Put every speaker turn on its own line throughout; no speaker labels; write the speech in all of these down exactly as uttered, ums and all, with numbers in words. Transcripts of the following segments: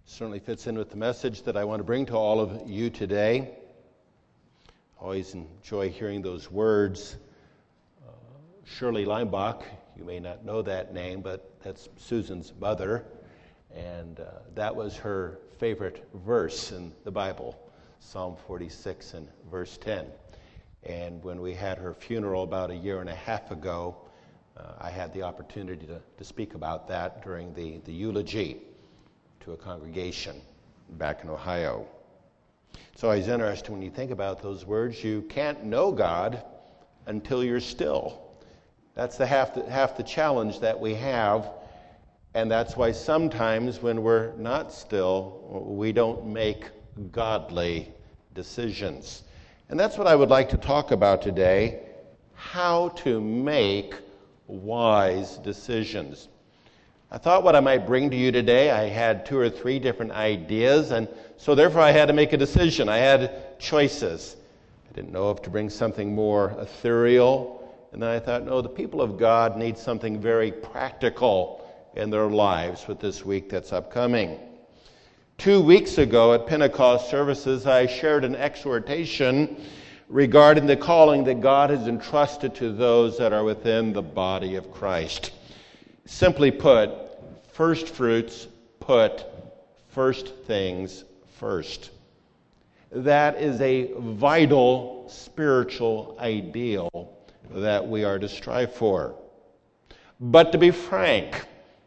certainly fits in with the message that I want to bring to all of you today. Always enjoy hearing those words. Uh, Shirley Leimbach, you may not know that name, but that's Susan's mother, and uh, that was her favorite verse in the Bible, Psalm forty-six and verse ten. And when we had her funeral about a year and a half ago, uh, I had the opportunity to, to speak about that during the, the eulogy to a congregation back in Ohio. So I was interested when you think about those words. You can't know God until you're still. That's the half the, half the challenge that we have, and that's why sometimes when we're not still, we don't make godly decisions. And that's what I would like to talk about today, how to make wise decisions. I thought what I might bring to you today, I had two or three different ideas, and so therefore I had to make a decision. I had choices. I didn't know if to bring something more ethereal, and then I thought, no, the people of God need something very practical in their lives with this week that's upcoming. Two weeks ago at Pentecost services, I shared an exhortation regarding the calling that God has entrusted to those that are within the body of Christ. Simply put, first fruits put first things first. That is a vital spiritual ideal that we are to strive for. But to be frank,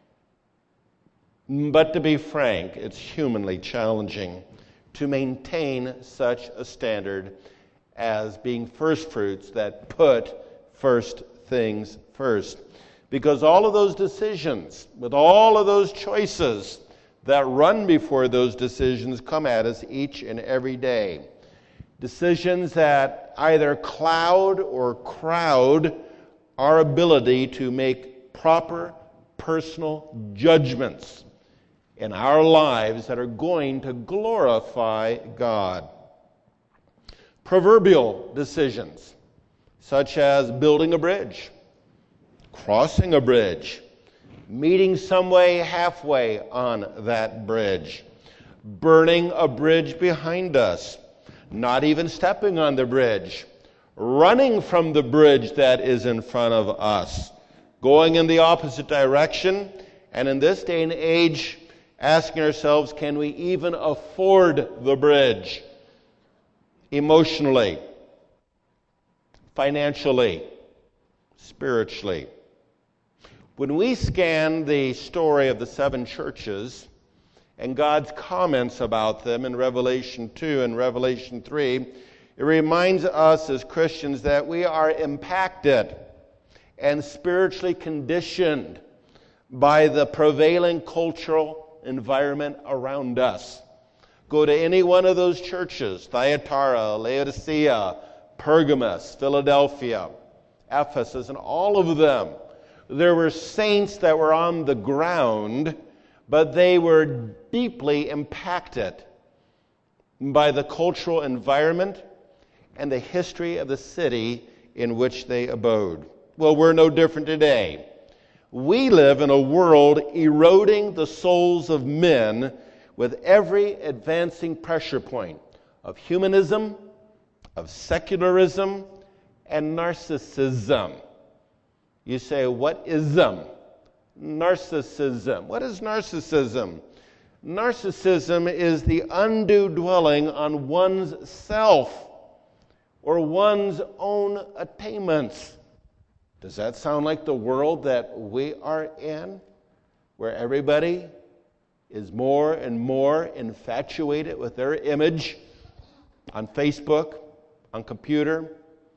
but to be frank, it's humanly challenging to maintain such a standard as being first fruits that put first things first. Because all of those decisions, with all of those choices that run before those decisions come at us each and every day. Decisions that either cloud or crowd our ability to make proper personal judgments in our lives that are going to glorify God. Proverbial decisions, such as building a bridge, crossing a bridge, meeting some way halfway on that bridge, burning a bridge behind us, not even stepping on the bridge, running from the bridge that is in front of us, going in the opposite direction, and in this day and age, asking ourselves, can we even afford the bridge? Emotionally, financially, spiritually. When we scan the story of the seven churches and God's comments about them in Revelation two and Revelation three, it reminds us as Christians that we are impacted and spiritually conditioned by the prevailing cultural environment around us. Go to any one of those churches, Thyatira, Laodicea, Pergamos, Philadelphia, Ephesus, and all of them. There were saints that were on the ground, but they were deeply impacted by the cultural environment and the history of the city in which they abode. Well, we're no different today. We live in a world eroding the souls of men with every advancing pressure point of humanism, of secularism, and narcissism. You say, what is them? Narcissism. What is narcissism? Narcissism is the undue dwelling on one's self or one's own attainments. Does that sound like the world that we are in, where everybody is more and more infatuated with their image on Facebook, on computer?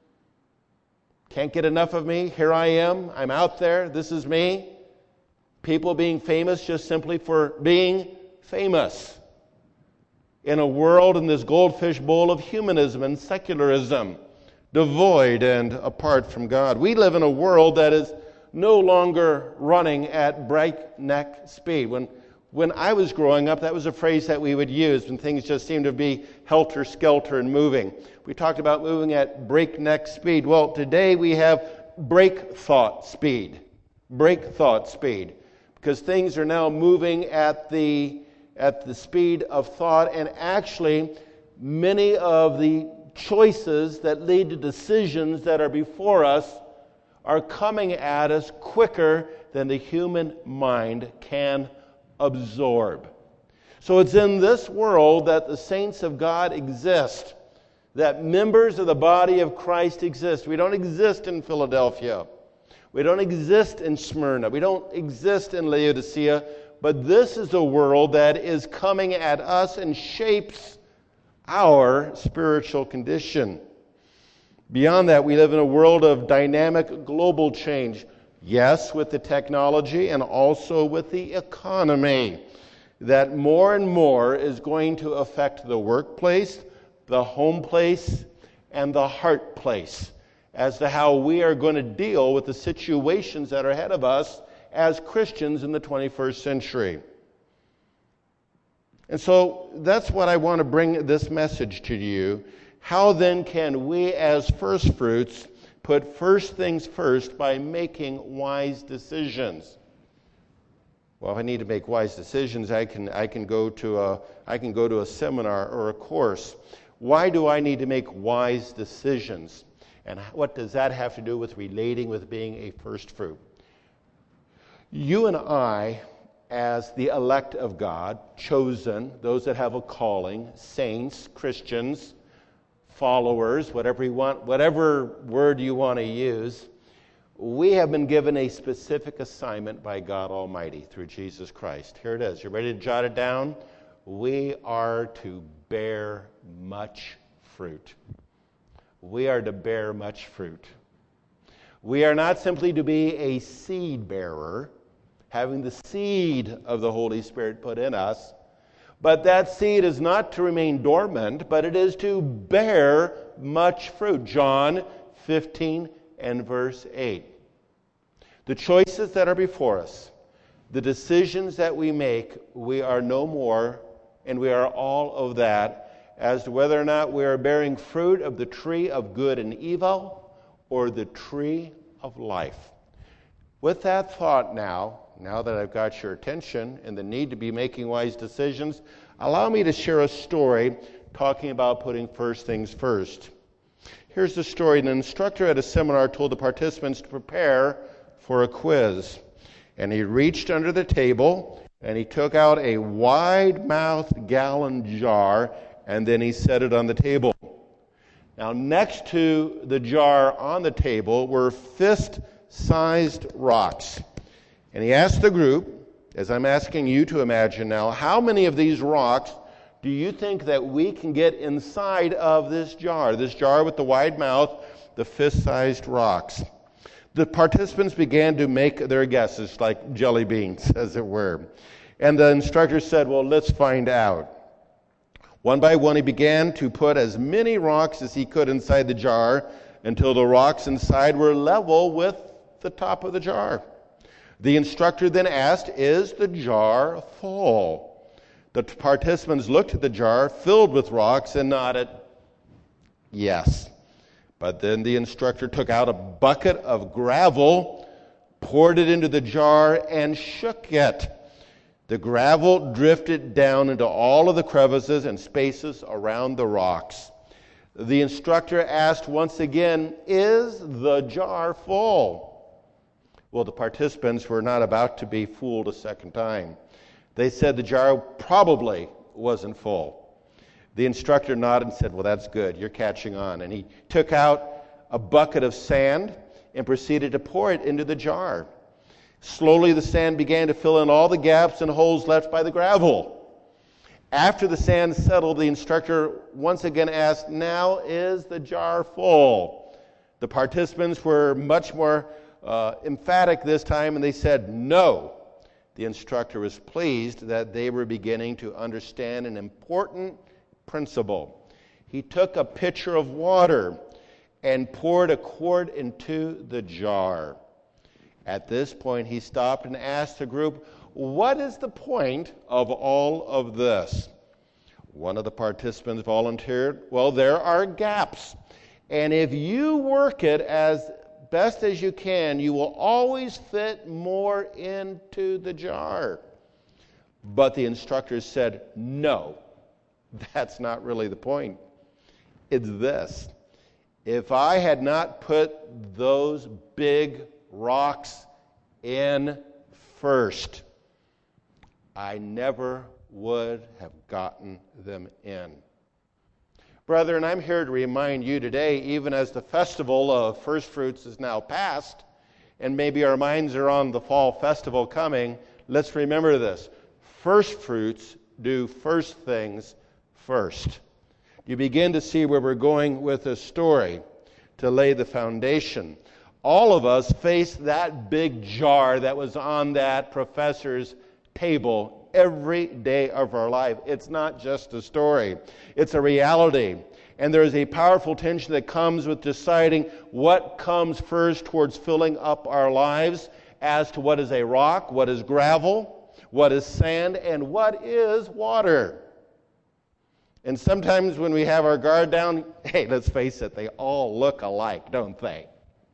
Can't get enough of me. Here I am. I'm out there. This is me. People being famous just simply for being famous. In a world in this goldfish bowl of humanism and secularism, devoid and apart from God. We live in a world that is no longer running at breakneck speed. When when I was growing up, that was a phrase that we would use when things just seemed to be helter-skelter and moving. We talked about moving at breakneck speed. Well, today we have break thought speed. Break thought speed. Because things are now moving at the at the speed of thought, and actually many of the choices that lead to decisions that are before us are coming at us quicker than the human mind can absorb. So it's in this world that the saints of God exist, that members of the body of Christ exist. We don't exist in Philadelphia. We don't exist in Smyrna. We don't exist in Laodicea. But this is a world that is coming at us and shapes our spiritual condition. Beyond that, we live in a world of dynamic global change. Yes, with the technology and also with the economy. That more and more is going to affect the workplace, the home place, and the heart place as to how we are going to deal with the situations that are ahead of us as Christians in the twenty-first century. And so that's what I want to bring this message to you. How then can we as first fruits put first things first by making wise decisions? Well, if I need to make wise decisions, I can I can go to a I can go to a seminar or a course. Why do I need to make wise decisions? And what does that have to do with relating with being a first fruit? You and I, as the elect of God, chosen, those that have a calling, saints, Christians, followers, whatever you want, whatever word you want to use, we have been given a specific assignment by God Almighty through Jesus Christ. Here it is. You ready to jot it down? We are to bear much fruit. We are to bear much fruit. We are not simply to be a seed bearer, having the seed of the Holy Spirit put in us, but that seed is not to remain dormant, but it is to bear much fruit. John fifteen and verse eight. The choices that are before us, the decisions that we make, we are no more, and we are all of that, as to whether or not we are bearing fruit of the tree of good and evil or the tree of life. With that thought now, now that I've got your attention and the need to be making wise decisions, allow me to share a story talking about putting first things first. Here's the story. An instructor at a seminar told the participants to prepare for a quiz. And he reached under the table and he took out a wide-mouthed gallon jar, and then he set it on the table. Now, next to the jar on the table were fist-sized rocks. And he asked the group, as I'm asking you to imagine now, how many of these rocks do you think that we can get inside of this jar? This jar with the wide mouth, the fist-sized rocks. The participants began to make their guesses, like jelly beans, as it were. And the instructor said, well, let's find out. One by one, he began to put as many rocks as he could inside the jar until the rocks inside were level with the top of the jar. The instructor then asked, is the jar full? The participants looked at the jar filled with rocks and nodded, yes. But then the instructor took out a bucket of gravel, poured it into the jar, and shook it. The gravel drifted down into all of the crevices and spaces around the rocks. The instructor asked once again, is the jar full? Well, the participants were not about to be fooled a second time. They said the jar probably wasn't full. The instructor nodded and said, well, that's good. You're catching on. And he took out a bucket of sand and proceeded to pour it into the jar. Slowly, the sand began to fill in all the gaps and holes left by the gravel. After the sand settled, the instructor once again asked, now is the jar full? The participants were much more uh, emphatic this time, and they said, no. The instructor was pleased that they were beginning to understand an important principle. He took a pitcher of water and poured a quart into the jar. At this point, he stopped and asked the group, what is the point of all of this? One of the participants volunteered, well, there are gaps. And if you work it as best as you can, you will always fit more into the jar. But the instructors said, no, that's not really the point. It's this. If I had not put those big rocks in first, I never would have gotten them in. Brethren, I'm here to remind you today, even as the festival of first fruits is now past, and maybe our minds are on the fall festival coming, let's remember this. First fruits do first things first. You begin to see where we're going with this story to lay the foundation. All of us face that big jar that was on that professor's table every day of our life. It's not just a story. It's a reality. And there is a powerful tension that comes with deciding what comes first towards filling up our lives as to what is a rock, what is gravel, what is sand, and what is water. And sometimes when we have our guard down, hey, let's face it, they all look alike, don't they?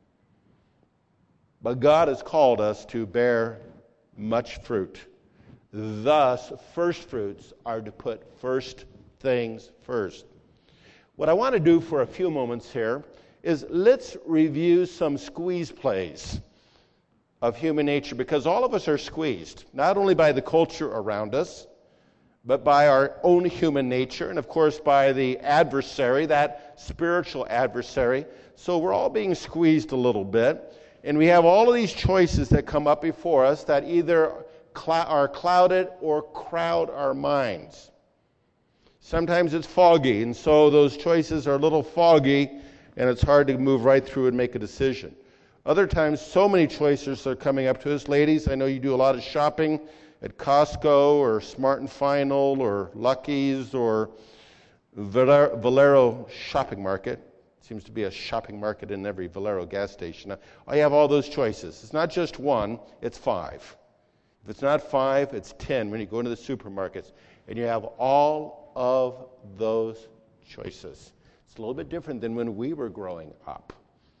But God has called us to bear much fruit. Thus, first fruits are to put first things first. What I want to do for a few moments here is let's review some squeeze plays of human nature, because all of us are squeezed, not only by the culture around us, but by our own human nature, and of course by the adversary, that spiritual adversary. So we're all being squeezed a little bit, and we have all of these choices that come up before us that either cl- are clouded or crowd our minds. Sometimes it's foggy, and so those choices are a little foggy, and it's hard to move right through and make a decision. Other times, so many choices are coming up to us. Ladies, I know you do a lot of shopping at Costco or Smart and Final or Lucky's or Valero Shopping Market. Seems to be a shopping market in every Valero gas station. I have all those choices. It's not just one, it's five. If it's not five, it's ten when you go into the supermarkets. And you have all of those choices. It's a little bit different than when we were growing up.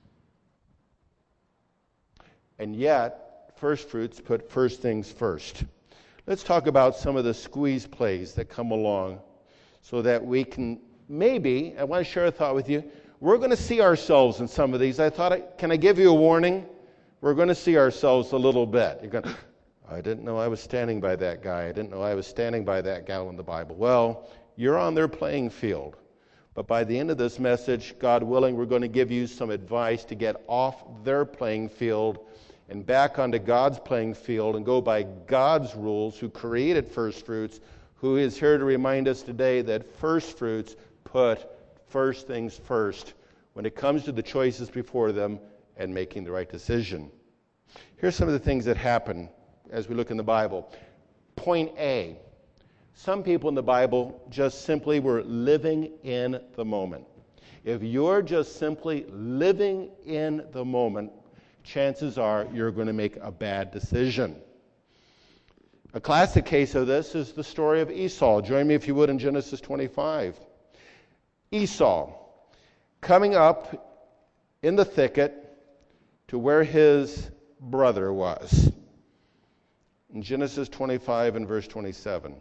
And yet, first fruits put first things first. Let's talk about some of the squeeze plays that come along so that we can maybe, I want to share a thought with you. We're going to see ourselves in some of these. I thought, I, can I give you a warning? We're going to see ourselves a little bit. You're going, I didn't know I was standing by that guy. I didn't know I was standing by that gal in the Bible. Well, you're on their playing field. But by the end of this message, God willing, we're going to give you some advice to get off their playing field and back onto God's playing field and go by God's rules, who created first fruits, who is here to remind us today that first fruits put first things first when it comes to the choices before them and making the right decision. Here's some of the things that happen as we look in the Bible. Point A. Some people in the Bible just simply were living in the moment. If you're just simply living in the moment, chances are you're going to make a bad decision. A classic case of this is the story of Esau. Join me, if you would, in Genesis twenty-five. Esau, coming up in the thicket to where his brother was. In Genesis twenty-five and verse twenty-seven.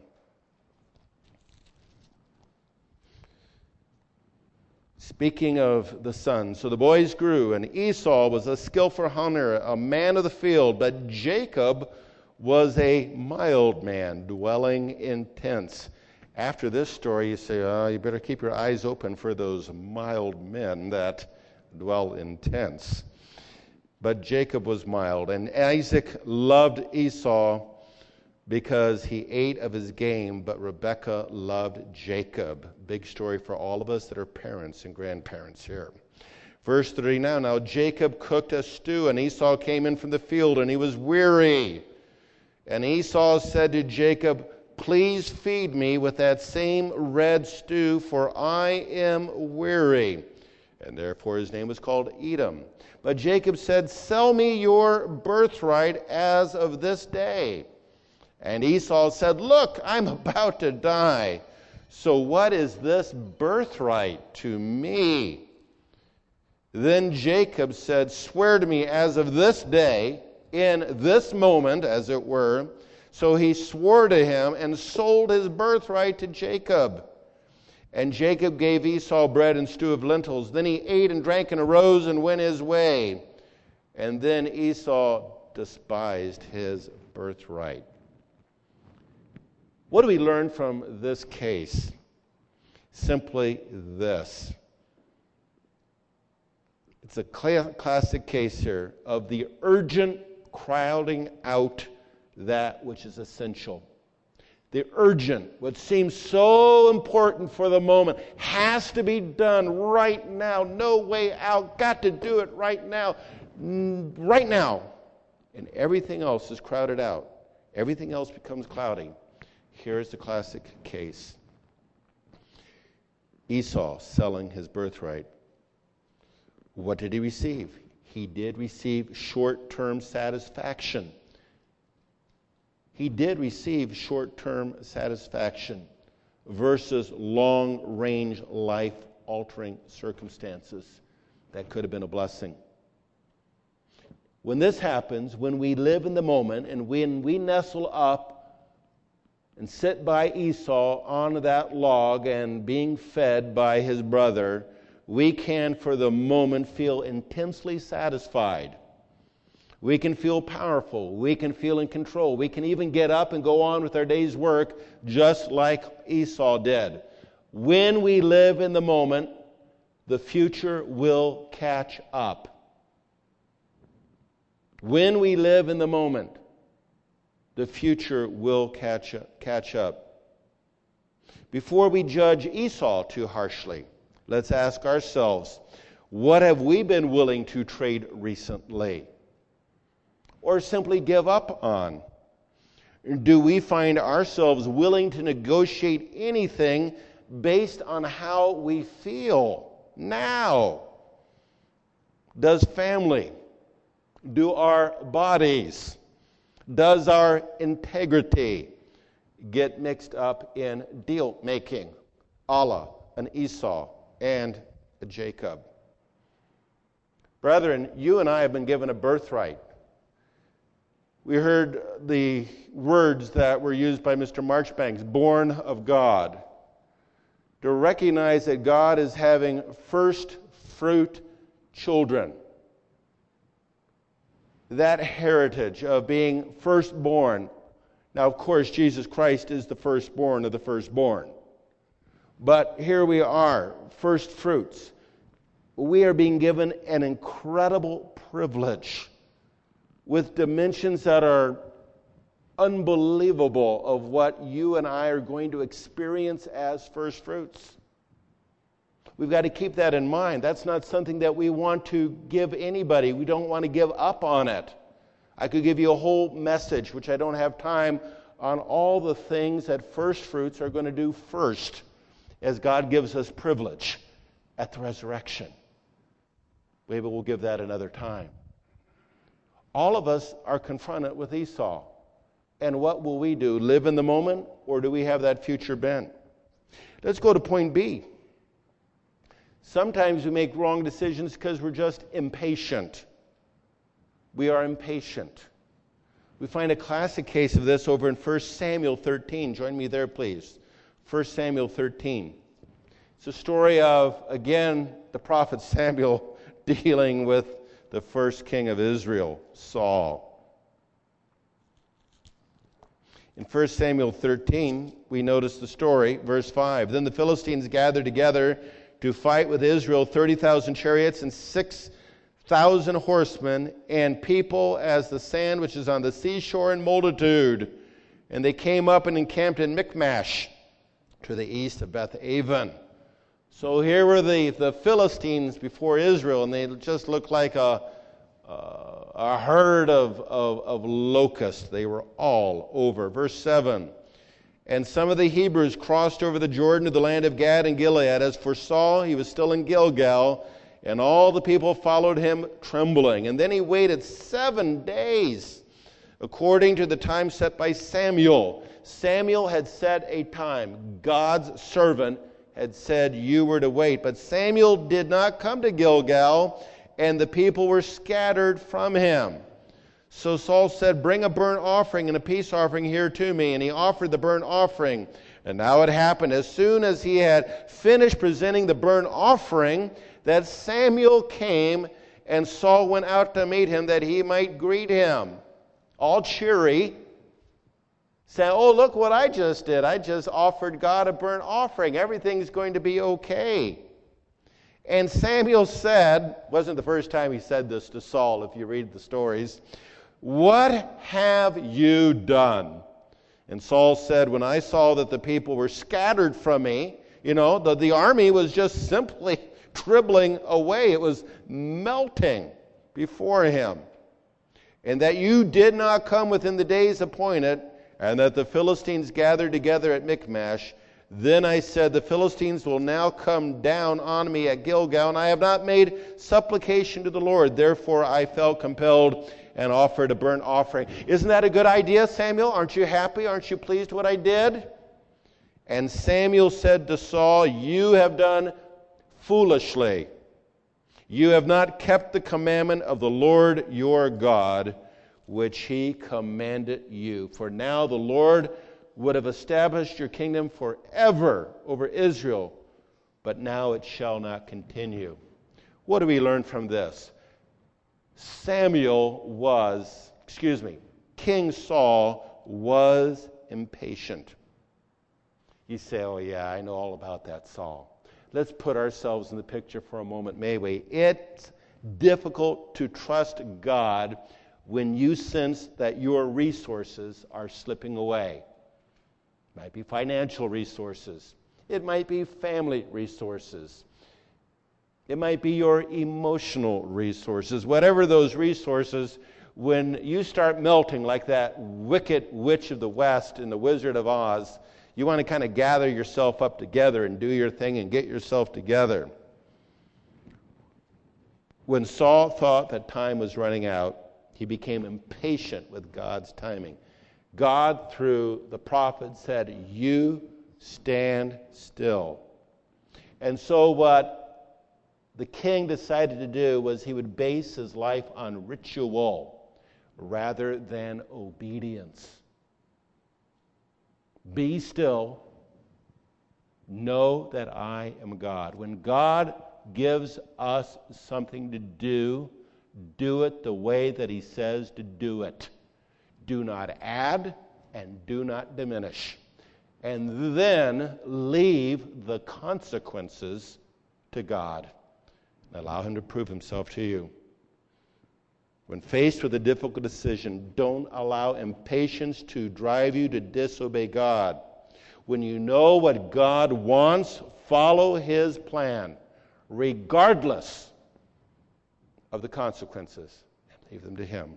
Speaking of the sons, so the boys grew, and Esau was a skillful hunter, a man of the field, but Jacob was a mild man, dwelling in tents. After this story, you say, oh, you better keep your eyes open for those mild men that dwell in tents. But Jacob was mild, and Isaac loved Esau because he ate of his game, but Rebekah loved Jacob. Big story for all of us that are parents and grandparents here. Verse thirty now, now Jacob cooked a stew, and Esau came in from the field, and he was weary. And Esau said to Jacob, please feed me with that same red stew, for I am weary. And therefore his name was called Edom. But Jacob said, sell me your birthright as of this day. And Esau said, look, I'm about to die. So what is this birthright to me? Then Jacob said, swear to me as of this day, in this moment, as it were, So he swore to him and sold his birthright to Jacob. And Jacob gave Esau bread and stew of lentils. Then he ate and drank and arose and went his way. And then Esau despised his birthright. What do we learn from this case? Simply this. It's a cl- classic case here of the urgent crowding out that which is essential. The urgent, what seems so important for the moment, has to be done right now. No way out. Got to do it right now. Right now. And everything else is crowded out. Everything else becomes cloudy. Here's the classic case. Esau selling his birthright. What did he receive? He did receive short-term satisfaction. He did receive short-term satisfaction versus long-range, life-altering circumstances. That could have been a blessing. When this happens, when we live in the moment and when we nestle up and sit by Esau on that log and being fed by his brother, we can for the moment feel intensely satisfied. We can feel powerful. We can feel in control. We can even get up and go on with our day's work just like Esau did. When we live in the moment, the future will catch up. When we live in the moment, the future will catch up, catch up. Before we judge Esau too harshly, let's ask ourselves, what have we been willing to trade recently? Or simply give up on? Do we find ourselves willing to negotiate anything based on how we feel now? Does family, do our bodies, does our integrity get mixed up in deal making, a la an Esau and a Jacob? Brethren, you and I have been given a birthright. We heard the words that were used by Mister Marchbanks, born of God. To recognize that God is having first fruit children. That heritage of being firstborn. Now, of course, Jesus Christ is the firstborn of the firstborn. But here we are, first fruits. We are being given an incredible privilege with dimensions that are unbelievable of what you and I are going to experience as first fruits. We've got to keep that in mind. That's not something that we want to give anybody. We don't want to give up on it. I could give you a whole message, which I don't have time, on all the things that first fruits are going to do first as God gives us privilege at the resurrection. Maybe we'll give that another time. All of us are confronted with Esau. And what will we do? Live in the moment, or do we have that future bent? Let's go to point B. Sometimes we make wrong decisions because we're just impatient. We are impatient. We find a classic case of this over in First Samuel thirteen. Join me there, please. First Samuel thirteen. It's a story of, again, the prophet Samuel dealing with the first king of Israel, Saul. In First Samuel thirteen, we notice the story, verse five. Then the Philistines gathered together to fight with Israel, thirty thousand chariots and six thousand horsemen, and people as the sand which is on the seashore in multitude. And they came up and encamped in Michmash, to the east of Beth-aven. So here were the, the Philistines before Israel, and they just looked like a, uh, a herd of, of, of locusts. They were all over. Verse seven. And some of the Hebrews crossed over the Jordan to the land of Gad and Gilead. As for Saul, he was still in Gilgal, and all the people followed him trembling. And then he waited seven days, according to the time set by Samuel. Samuel had set a time. God's servant had said you were to wait. But Samuel did not come to Gilgal, and the people were scattered from him. So Saul said, bring a burnt offering and a peace offering here to me. And he offered the burnt offering. And now it happened, as soon as he had finished presenting the burnt offering, that Samuel came, and Saul went out to meet him that he might greet him. All cheery, saying, oh, look what I just did. I just offered God a burnt offering. Everything's going to be okay. And Samuel said, wasn't the first time he said this to Saul, if you read the stories, what have you done? And Saul said, when I saw that the people were scattered from me, you know, the, the army was just simply dribbling away. It was melting before him. And that you did not come within the days appointed, and that the Philistines gathered together at Michmash, then I said, the Philistines will now come down on me at Gilgal, and I have not made supplication to the Lord. Therefore I felt compelled and offered a burnt offering. Isn't that a good idea, Samuel? Aren't you happy? Aren't you pleased what I did? And Samuel said to Saul, you have done foolishly. You have not kept the commandment of the Lord your God, which he commanded you. For now the Lord would have established your kingdom forever over Israel, but now it shall not continue. What do we learn from this? Samuel was, excuse me, King Saul was impatient. You say, oh yeah, I know all about that, Saul. Let's put ourselves in the picture for a moment, may we? It's difficult to trust God when you sense that your resources are slipping away. It might be financial resources. It might be family resources. It might be your emotional resources. Whatever those resources, when you start melting like that wicked witch of the West in The Wizard of Oz, you want to kind of gather yourself up together and do your thing and get yourself together. When Saul thought that time was running out, he became impatient with God's timing. God, through the prophet, said, you stand still. And so what the king decided to do was he would base his life on ritual rather than obedience. Be still. Know that I am God. When God gives us something to do, do it the way that he says to do it. Do not add and do not diminish. And then leave the consequences to God. Allow him to prove himself to you. When faced with a difficult decision, don't allow impatience to drive you to disobey God. When you know what God wants, follow his plan, regardless of the consequences, and leave them to him.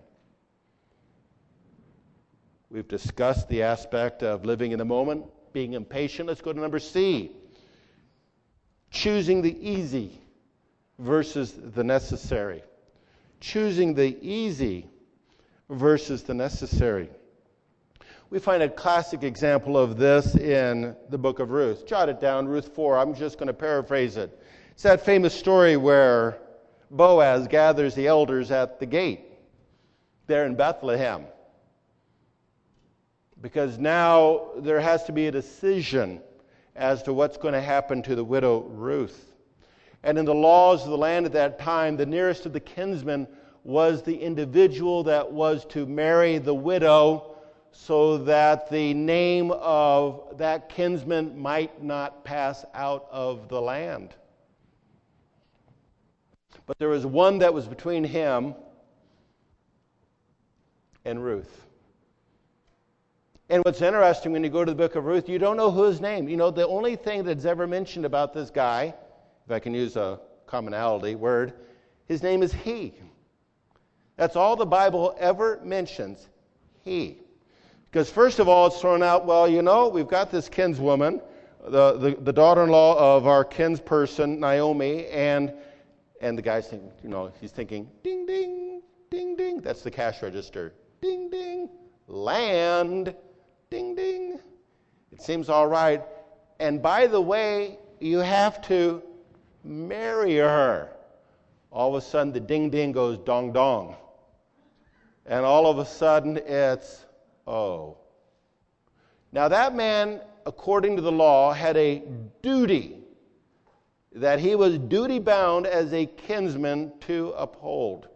We've discussed the aspect of living in the moment, being impatient. Let's go to number C. Choosing the easy versus the necessary. Choosing the easy versus the necessary. We find a classic example of this in the book of Ruth. Jot it down, Ruth four. I'm just going to paraphrase it. It's that famous story where Boaz gathers the elders at the gate there in Bethlehem. Because now there has to be a decision as to what's going to happen to the widow Ruth. And in the laws of the land at that time, the nearest of the kinsmen was the individual that was to marry the widow, so that the name of that kinsman might not pass out of the land. But there was one that was between him and Ruth. And what's interesting, when you go to the book of Ruth, you don't know who his name. You know, the only thing that's ever mentioned about this guy, if I can use a commonality word, his name is he. That's all the Bible ever mentions, he. Because first of all, it's thrown out, well, you know, we've got this kinswoman, the, the, the daughter-in-law of our kinsperson, Naomi, and and the guy's thinking, you know, he's thinking, ding, ding, ding, ding. That's the cash register. Ding, ding. Land. Ding, ding. It seems all right. And by the way, you have to marry her. All of a sudden, the ding, ding goes dong, dong. And all of a sudden it's, oh. Now that man, according to the law, had a duty that he was duty-bound as a kinsman to uphold.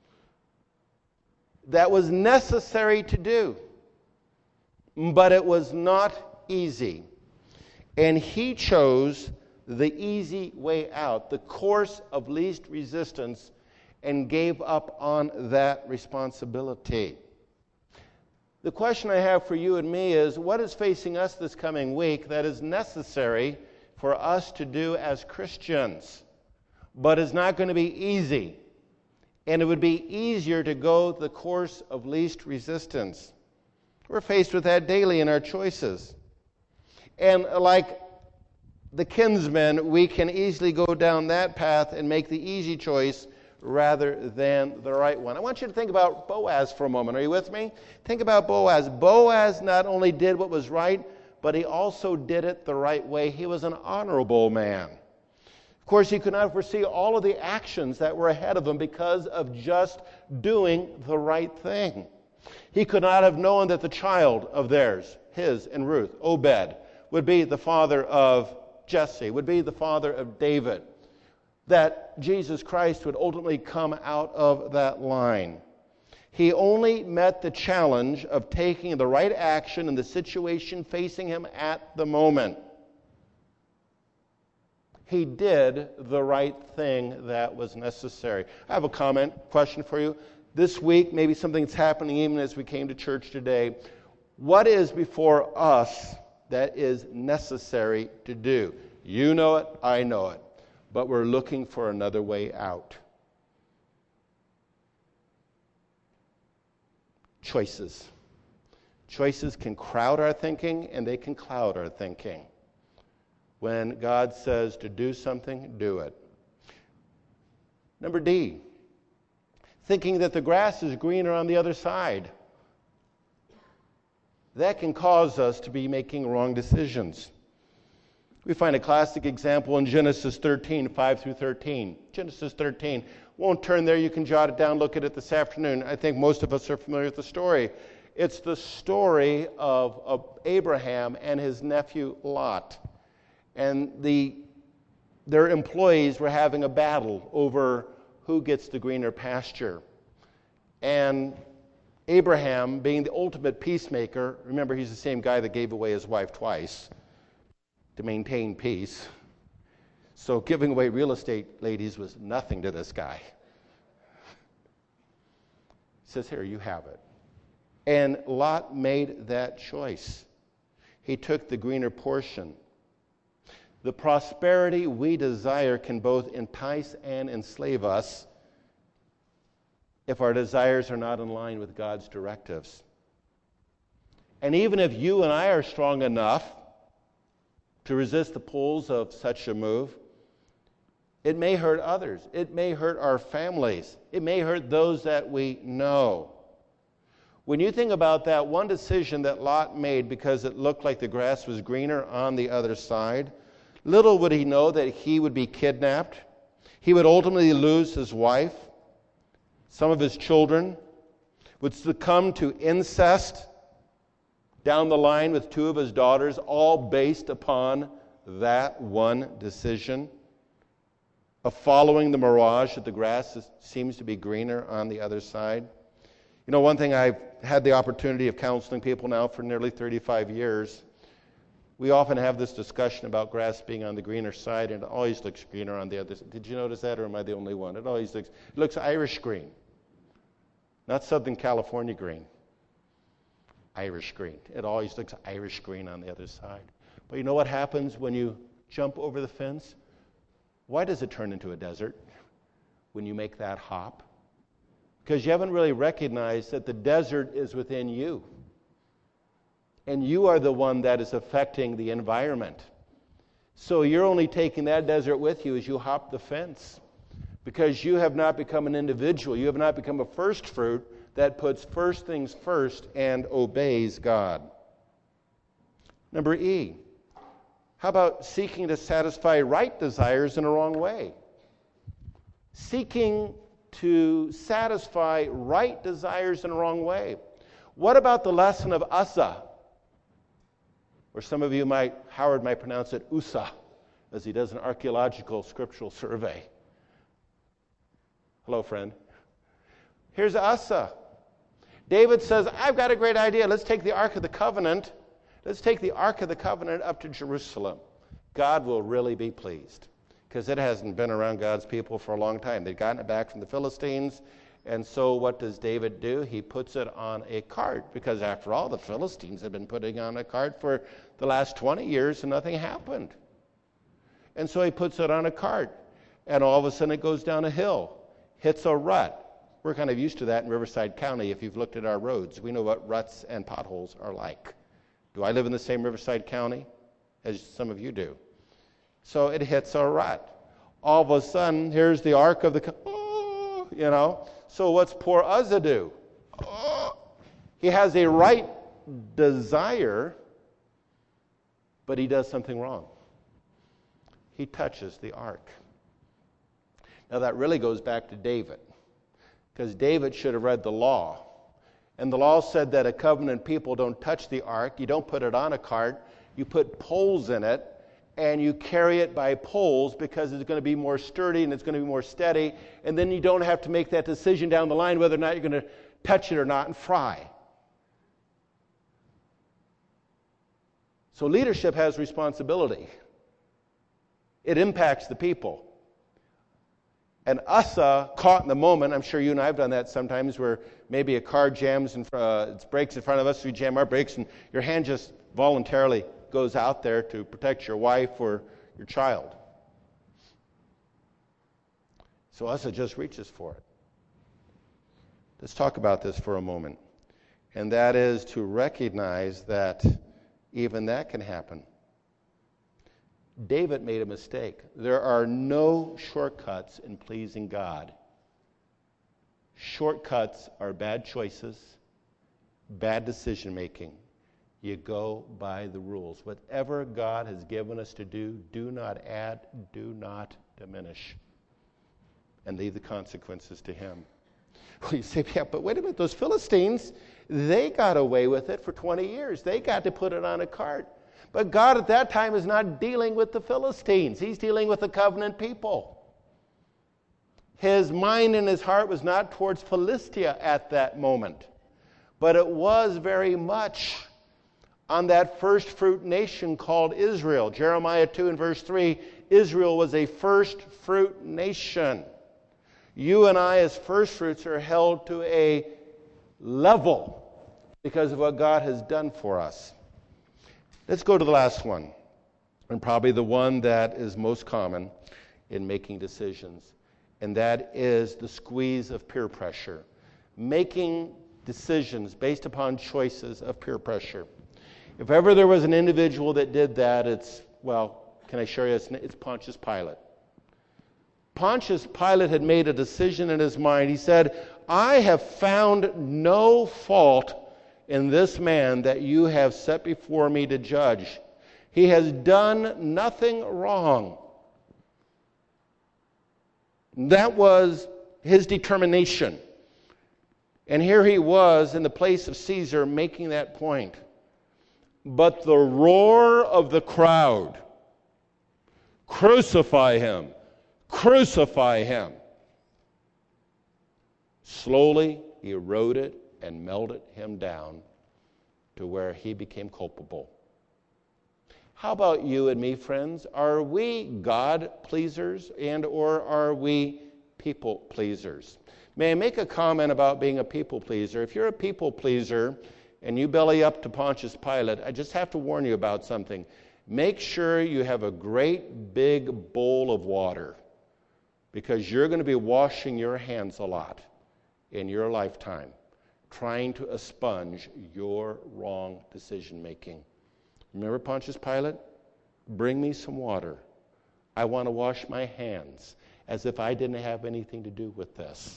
That was necessary to do, but it was not easy. And he chose the easy way out, the course of least resistance, and gave up on that responsibility. The question I have for you and me is, what is facing us this coming week that is necessary for us to do as Christians, but is not going to be easy? And it would be easier to go the course of least resistance. We're faced with that daily in our choices. And like the kinsmen, we can easily go down that path and make the easy choice rather than the right one. I want you to think about Boaz for a moment. Are you with me? Think about Boaz. Boaz not only did what was right, but he also did it the right way. He was an honorable man. Of course, he could not foresee all of the actions that were ahead of him because of just doing the right thing. He could not have known that the child of theirs, his and Ruth, Obed, would be the father of Jesse, would be the father of David, that Jesus Christ would ultimately come out of that line. He only met the challenge of taking the right action in the situation facing him at the moment. He did the right thing that was necessary. I have a comment, question for you. This week, maybe something's happening even as we came to church today. What is before us that is necessary to do? You know it, I know it, but we're looking for another way out. Choices. Choices can crowd our thinking and they can cloud our thinking. When God says to do something, do it. Number D, thinking that the grass is greener on the other side. That can cause us to be making wrong decisions. We find a classic example in Genesis thirteen, five through thirteen. Genesis thirteen. Won't turn there. You can jot it down, look at it this afternoon. I think most of us are familiar with the story. It's the story of, of Abraham and his nephew Lot. And the their employees were having a battle over who gets the greener pasture. And Abraham, being the ultimate peacemaker, remember he's the same guy that gave away his wife twice to maintain peace. So giving away real estate, ladies, was nothing to this guy. He says, here, you have it. And Lot made that choice. He took the greener portion. The prosperity we desire can both entice and enslave us if our desires are not in line with God's directives. And even if you and I are strong enough to resist the pulls of such a move, it may hurt others. It may hurt our families. It may hurt those that we know. When you think about that one decision that Lot made because it looked like the grass was greener on the other side, little would he know that he would be kidnapped. He would ultimately lose his wife. Some of his children would succumb to incest down the line with two of his daughters, all based upon that one decision of following the mirage that the grass is, seems to be greener on the other side. You know, one thing I've had the opportunity of counseling people now for nearly thirty-five years, we often have this discussion about grass being on the greener side, and it always looks greener on the other side. Did you notice that, or am I the only one? It always looks, it looks Irish green, not Southern California green. Irish green. It always looks Irish green on the other side. But you know what happens when you jump over the fence? Why does it turn into a desert when you make that hop? Because you haven't really recognized that the desert is within you. And you are the one that is affecting the environment. So you're only taking that desert with you as you hop the fence. Because you have not become an individual. You have not become a first fruit that puts first things first and obeys God. Number E, how about seeking to satisfy right desires in a wrong way? Seeking to satisfy right desires in a wrong way. What about the lesson of Uzzah? Or some of you might, Howard might pronounce it Uzzah, as he does an archaeological scriptural survey. Hello, friend. Here's Uzzah. David says, I've got a great idea. Let's take the Ark of the Covenant. Let's take the Ark of the Covenant up to Jerusalem. God will really be pleased, because it hasn't been around God's people for a long time. They'd gotten it back from the Philistines. And so what does David do? He puts it on a cart, because after all, the Philistines have been putting on a cart for the last twenty years and nothing happened. And so he puts it on a cart, and all of a sudden it goes down a hill, hits a rut. We're kind of used to that in Riverside County. If you've looked at our roads, we know what ruts and potholes are like. Do I live in the same Riverside County as some of you do? So it hits a rut. All of a sudden, here's the Ark of the, oh, you know. So what's poor Uzzah do? Oh, he has a right desire, but he does something wrong. He touches the ark. Now that really goes back to David, because David should have read the law. And the law said that a covenant people don't touch the ark. You don't put it on a cart. You put poles in it, and you carry it by poles, because it's going to be more sturdy and it's going to be more steady. And then you don't have to make that decision down the line whether or not you're going to touch it or not and fry. So leadership has responsibility. It impacts the people. And Uzzah, caught in the moment, I'm sure you and I have done that sometimes, where maybe a car jams and uh, it brakes in front of us, we jam our brakes, and your hand just voluntarily goes out there to protect your wife or your child. So Uzzah just reaches for it. Let's talk about this for a moment. And that is to recognize that even that can happen. David made a mistake. There are no shortcuts in pleasing God. Shortcuts are bad choices, bad decision making. You go by the rules. Whatever God has given us to do, do not add, do not diminish. And leave the consequences to him. Well, you say, yeah, but wait a minute, those Philistines, they got away with it for twenty years. They got to put it on a cart. But God at that time is not dealing with the Philistines. He's dealing with the covenant people. His mind and his heart was not towards Philistia at that moment. But it was very much on that first fruit nation called Israel. Jeremiah two and verse three, Israel was a first fruit nation. You and I as first fruits are held to a level because of what God has done for us. Let's go to the last one, and probably the one that is most common in making decisions, and that is the squeeze of peer pressure. Making decisions based upon choices of peer pressure. If ever there was an individual that did that, it's, well, can I share you? It's, it's Pontius Pilate. Pontius Pilate had made a decision in his mind. He said, I have found no fault in this man that you have set before me to judge. He has done nothing wrong. That was his determination. And here he was in the place of Caesar making that point. But the roar of the crowd, crucify him, crucify him, slowly eroded and melted him down to where he became culpable. How about you and me, friends? Are we God pleasers and or are we people pleasers? May I make a comment about being a people pleaser? If you're a people pleaser and you belly up to Pontius Pilate, I just have to warn you about something. Make sure you have a great big bowl of water, because you're going to be washing your hands a lot in your lifetime, trying to expunge your wrong decision making. Remember Pontius Pilate? Bring me some water. I want to wash my hands as if I didn't have anything to do with this.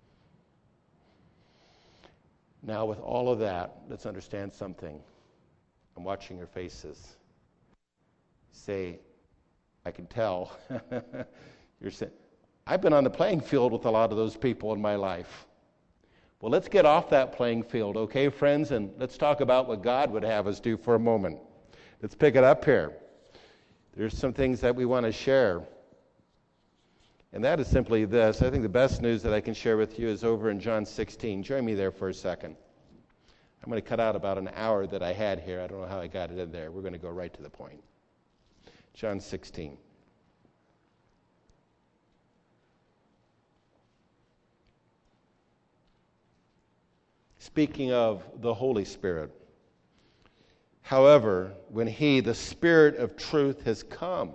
Now, with all of that, let's understand something. I'm watching your faces. Say, I can tell. You're saying, I've been on the playing field with a lot of those people in my life. Well, let's get off that playing field, okay, friends, and let's talk about what God would have us do for a moment. Let's pick it up here. There's some things that we want to share. And that is simply this. I think the best news that I can share with you is over in John sixteen. Join me there for a second. I'm going to cut out about an hour that I had here. I don't know how I got it in there. We're going to go right to the point. John sixteen. Speaking of the Holy Spirit. However, when He, the Spirit of truth, has come,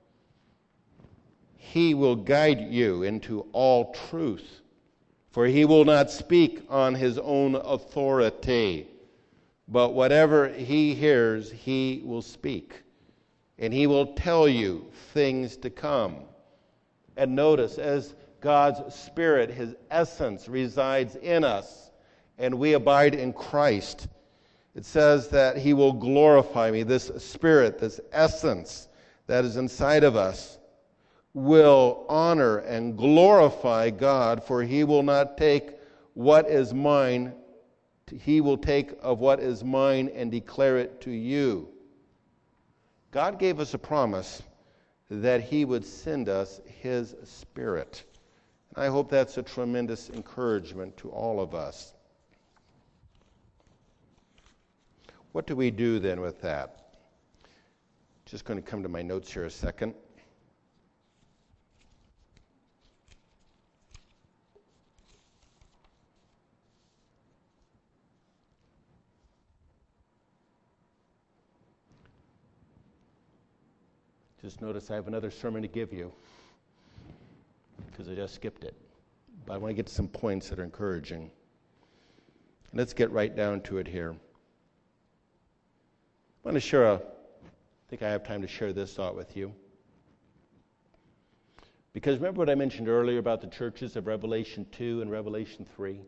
He will guide you into all truth. For He will not speak on His own authority, but whatever He hears, He will speak. And He will tell you things to come. And notice, as God's Spirit, His essence, resides in us, and we abide in Christ, it says that He will glorify me. This Spirit, this essence that is inside of us, will honor and glorify God, for He will not take what is mine, He will take of what is mine and declare it to you. God gave us a promise that He would send us His Spirit. I hope that's a tremendous encouragement to all of us. What do we do then with that? Just going to come to my notes here a second. Just notice I have another sermon to give you because I just skipped it. But I want to get to some points that are encouraging. Let's get right down to it here. I want to share a, I think I have time to share this thought with you. Because remember what I mentioned earlier about the churches of Revelation two and Revelation three?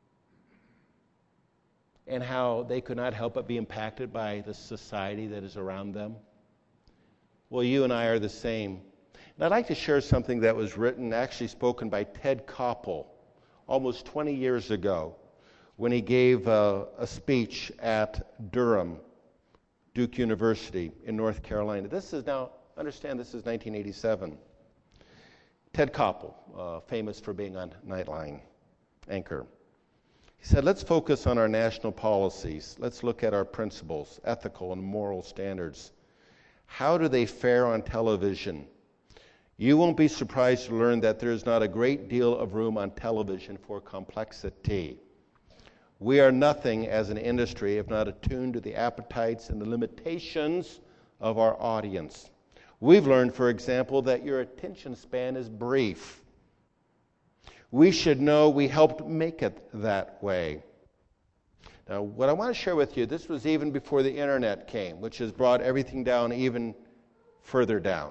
And how they could not help but be impacted by the society that is around them? Well, you and I are the same. And I'd like to share something that was written, actually spoken by Ted Koppel almost twenty years ago when he gave a, a speech at Durham, Duke University in North Carolina. This is now, understand this is nineteen eighty-seven. Ted Koppel, uh, famous for being on Nightline anchor. He said, let's focus on our national policies. Let's look at our principles, ethical and moral standards. How do they fare on television? You won't be surprised to learn that there is not a great deal of room on television for complexity. We are nothing as an industry if not attuned to the appetites and the limitations of our audience. We've learned, for example, that your attention span is brief. We should know we helped make it that way. Now, what I want to share with you, this was even before the internet came, which has brought everything down even further down.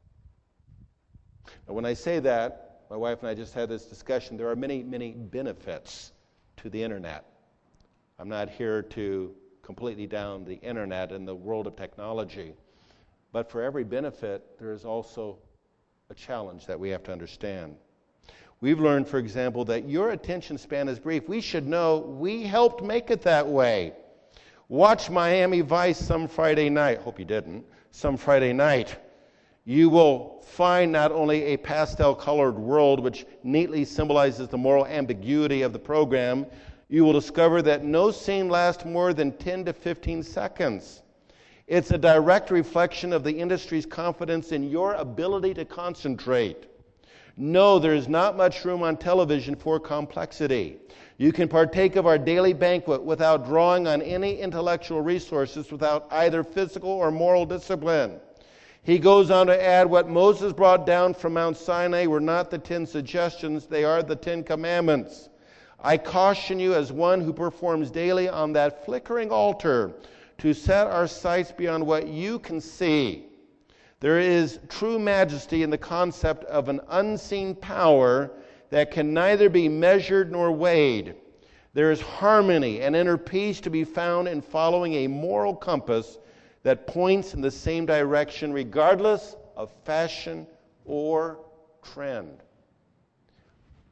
Now, when I say that, my wife and I just had this discussion, there are many, many benefits to the internet. I'm not here to completely down the internet and the world of technology. But for every benefit, there is also a challenge that we have to understand. We've learned, for example, that your attention span is brief. We should know we helped make it that way. Watch Miami Vice some Friday night. Hope you didn't. Some Friday night. You will find not only a pastel-colored world which neatly symbolizes the moral ambiguity of the program, you will discover that no scene lasts more than ten to fifteen seconds. It's a direct reflection of the industry's confidence in your ability to concentrate. No, there is not much room on television for complexity. You can partake of our daily banquet without drawing on any intellectual resources, without either physical or moral discipline. He goes on to add, what Moses brought down from Mount Sinai were not the ten suggestions, they are the Ten Commandments. I caution you as one who performs daily on that flickering altar to set our sights beyond what you can see. There is true majesty in the concept of an unseen power that can neither be measured nor weighed. There is harmony and inner peace to be found in following a moral compass that points in the same direction regardless of fashion or trend.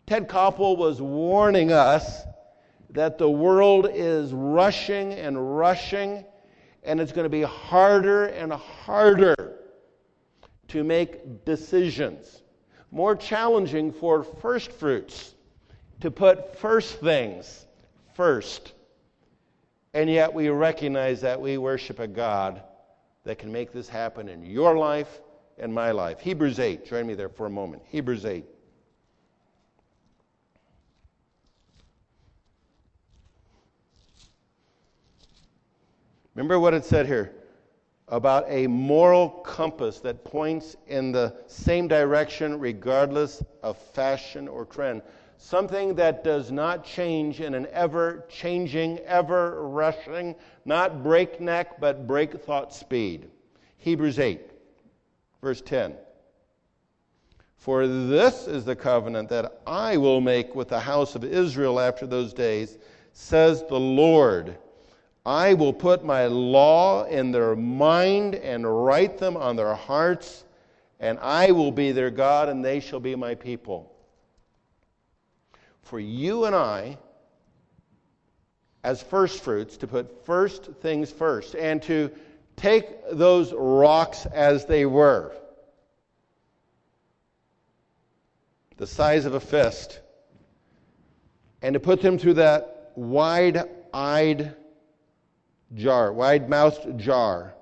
Ted Koppel was warning us that the world is rushing and rushing, and it's going to be harder and harder to make decisions. More challenging for first fruits to put first things first. And yet we recognize that we worship a God that can make this happen in your life and my life. Hebrews eight. Join me there for a moment. Hebrews eight. Remember what it said here about a moral compass that points in the same direction regardless of fashion or trend. Something that does not change in an ever-changing, ever-rushing, not breakneck, but break-thought speed. Hebrews eight, verse ten. For this is the covenant that I will make with the house of Israel after those days, says the Lord. I will put my law in their mind and write them on their hearts, and I will be their God, and they shall be my people. For you and I, as first fruits, to put first things first, and to take those rocks as they were, the size of a fist, and to put them through that wide-eyed jar, wide-mouthed jar.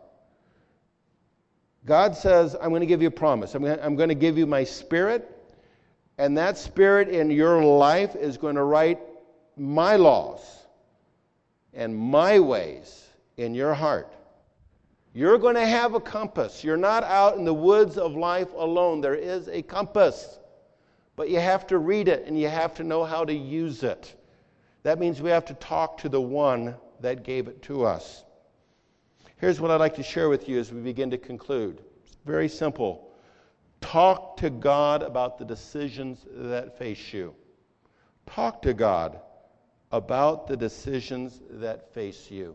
God says, I'm going to give you a promise. I'm going to, I'm going to give you my Spirit, and that Spirit in your life is going to write my laws and my ways in your heart. You're going to have a compass. You're not out in the woods of life alone. There is a compass, but you have to read it, and you have to know how to use it. That means we have to talk to the one that gave it to us. Here's what I'd like to share with you as we begin to conclude. It's very simple. Talk to God about the decisions that face you. Talk to God about the decisions that face you.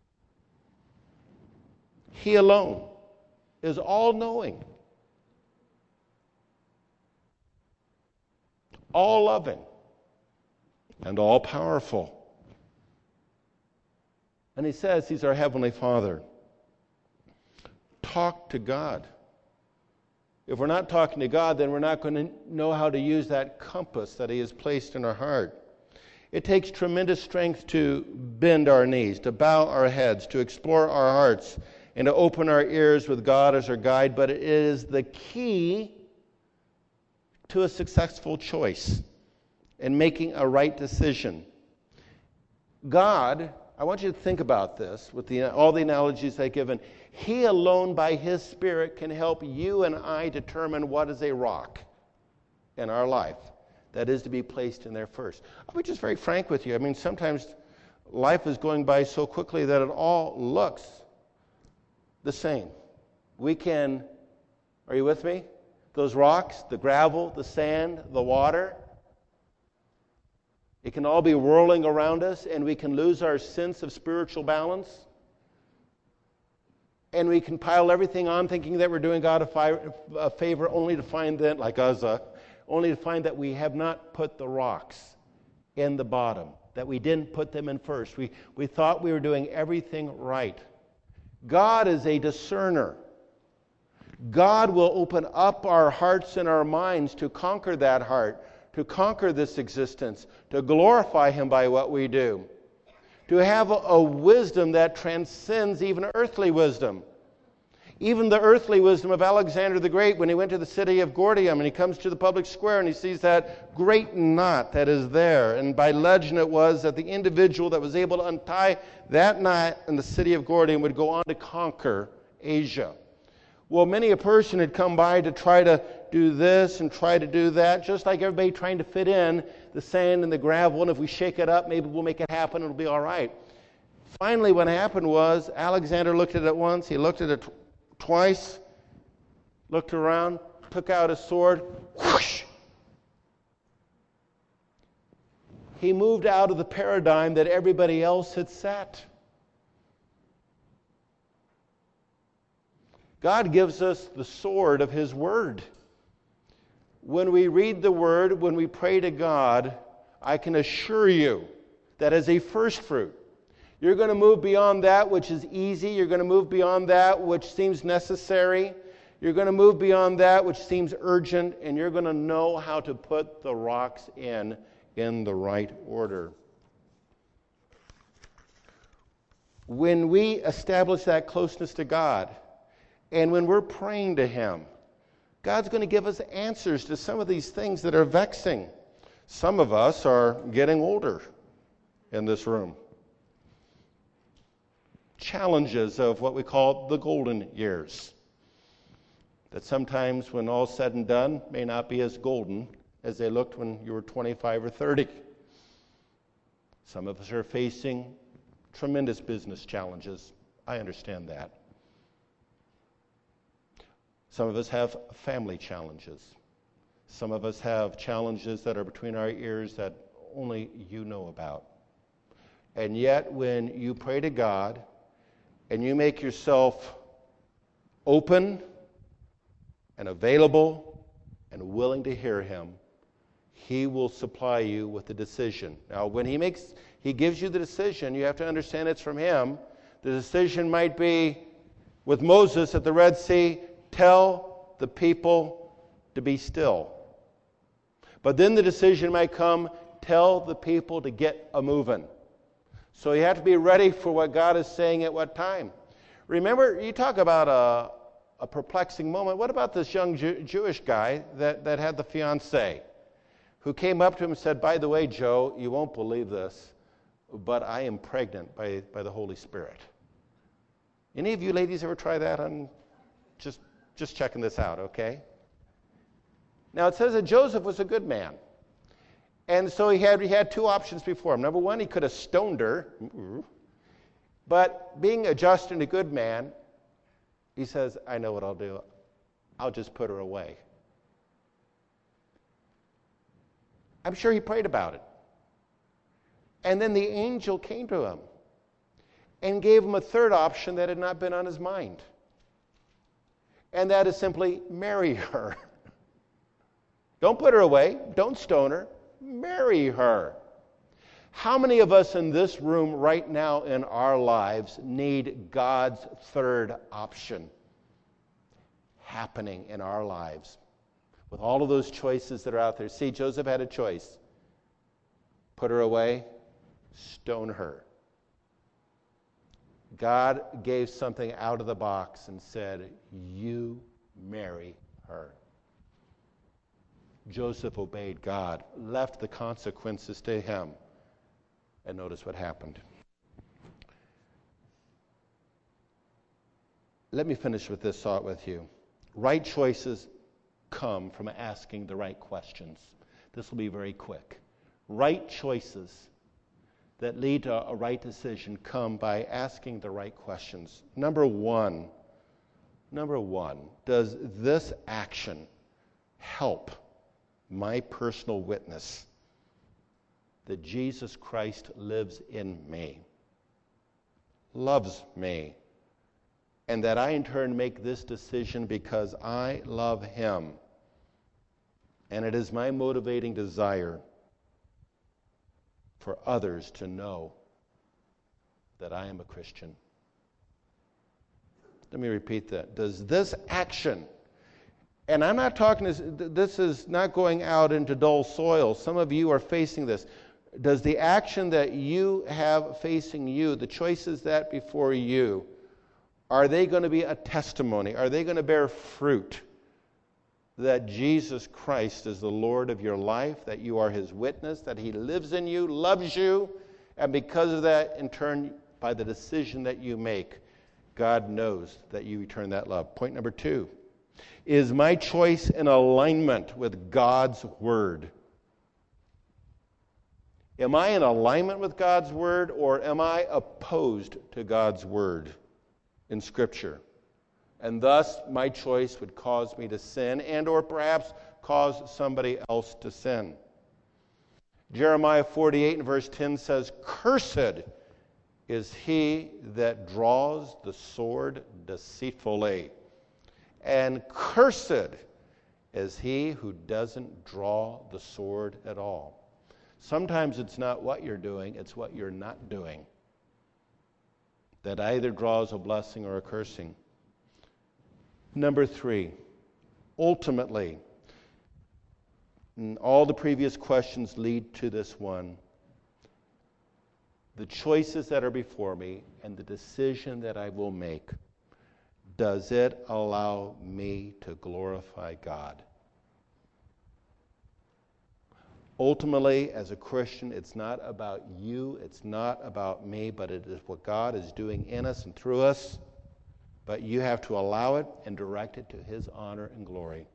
He alone is all-knowing, all-loving, and all-powerful. And he says he's our Heavenly Father. Talk to God. If we're not talking to God, then we're not going to know how to use that compass that he has placed in our heart. It takes tremendous strength to bend our knees, to bow our heads, to explore our hearts, and to open our ears with God as our guide, but it is the key to a successful choice and making a right decision. God, I want you to think about this with the, all the analogies I've given. He alone, by his Spirit, can help you and I determine what is a rock in our life that is to be placed in there first. I'll be just very frank with you. I mean, sometimes life is going by so quickly that it all looks the same. We can, are you with me? Those rocks, the gravel, the sand, the water, it can all be whirling around us, and we can lose our sense of spiritual balance. And we can pile everything on thinking that we're doing God a, fi- a favor, only to find that, like Uzzah, only to find that we have not put the rocks in the bottom, that we didn't put them in first. We, we thought we were doing everything right. God is a discerner. God will open up our hearts and our minds to conquer that heart, to conquer this existence, to glorify him by what we do, to have a, a wisdom that transcends even earthly wisdom. Even the earthly wisdom of Alexander the Great, when he went to the city of Gordium and he comes to the public square and he sees that great knot that is there. And by legend it was that the individual that was able to untie that knot in the city of Gordium would go on to conquer Asia. Well, many a person had come by to try to do this and try to do that, just like everybody trying to fit in the sand and the gravel, and if we shake it up, maybe we'll make it happen, it'll be all right. Finally, what happened was Alexander looked at it once, he looked at it twice, looked around, took out his sword, whoosh! He moved out of the paradigm that everybody else had set. God gives us the sword of his word. when we read the Word, when we pray to God, I can assure you that as a first fruit, you're going to move beyond that which is easy. You're going to move beyond that which seems necessary. You're going to move beyond that which seems urgent, and you're going to know how to put the rocks in in the right order. When we establish that closeness to God, and when we're praying to Him, God's going to give us answers to some of these things that are vexing. Some of us are getting older in this room. Challenges of what we call the golden years, that sometimes when all's said and done may not be as golden as they looked when you were twenty-five or thirty. Some of us are facing tremendous business challenges. I understand that. Some of us have family challenges. Some of us have challenges that are between our ears that only you know about. And yet, when you pray to God and you make yourself open and available and willing to hear Him, He will supply you with the decision. Now, when He makes, He gives you the decision, you have to understand it's from Him. The decision might be with Moses at the Red Sea, tell the people to be still. But then the decision might come, tell the people to get a-moving. So you have to be ready for what God is saying at what time. Remember, you talk about a, a perplexing moment. What about this young Jew, Jewish guy that, that had the fiancée who came up to him and said, by the way, Joe, you won't believe this, but I am pregnant by, by the Holy Spirit. Any of you ladies ever try that? I'm just, just checking this out, okay? Now, it says that Joseph was a good man. And so he had, he had two options before him. Number one, he could have stoned her. But being a just and a good man, he says, I know what I'll do. I'll just put her away. I'm sure he prayed about it. And then the angel came to him and gave him a third option that had not been on his mind. And that is simply marry her. Don't put her away. Don't stone her. Marry her. How many of us in this room right now in our lives need God's third option happening in our lives? With all of those choices that are out there. See, Joseph had a choice. Put her away, stone her. God gave something out of the box and said, you marry her. Joseph obeyed God, left the consequences to him, and notice what happened. Let me finish with this thought with you. Right choices come from asking the right questions. This will be very quick. Right choices that lead to a right decision come by asking the right questions. Number one, number one, does this action help my personal witness that Jesus Christ lives in me, loves me, and that I in turn make this decision because I love Him, and it is my motivating desire for others to know that I am a Christian. Let me repeat that. Does this action, and I'm not talking, this is not going out into dull soil. Some of you are facing this. Does the action that you have facing you, the choices that before you, are they going to be a testimony? Are they going to bear fruit that Jesus Christ is the Lord of your life, that you are His witness, that He lives in you, loves you, and because of that, in turn, by the decision that you make, God knows that you return that love. Point number two. Is my choice in alignment with God's Word? Am I in alignment with God's Word, or am I opposed to God's Word in Scripture? And thus, my choice would cause me to sin and or perhaps cause somebody else to sin. Jeremiah forty-eight and verse ten says, cursed is he that draws the sword deceitfully, and cursed as he who doesn't draw the sword at all. Sometimes it's not what you're doing, it's what you're not doing that either draws a blessing or a cursing. Number three, ultimately, and all the previous questions lead to this one. The choices that are before me and the decision that I will make, does it allow me to glorify God? Ultimately, as a Christian, it's not about you, it's not about me, but it is what God is doing in us and through us. But you have to allow it and direct it to His honor and glory.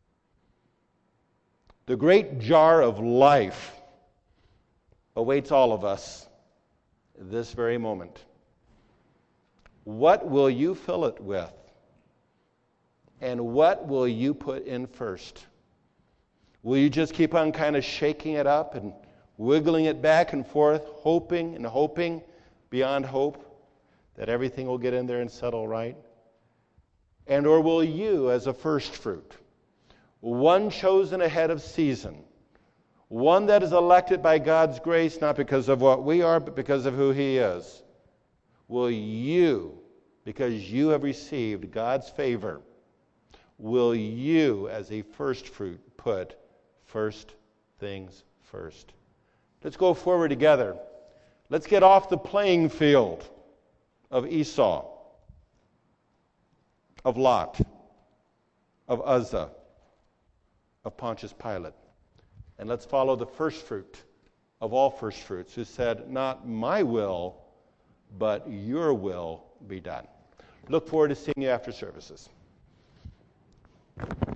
The great jar of life awaits all of us this very moment. What will you fill it with? And what will you put in first? Will you just keep on kind of shaking it up and wiggling it back and forth, hoping and hoping beyond hope that everything will get in there and settle right? And or will you, as a first fruit, one chosen ahead of season, one that is elected by God's grace, not because of what we are, but because of who He is, will you, because you have received God's favor, will you, as a first fruit, put first things first? Let's go forward together. Let's get off the playing field of Esau, of Lot, of Uzzah, of Pontius Pilate. And let's follow the first fruit of all first fruits, who said, not my will, but your will be done. Look forward to seeing you after services.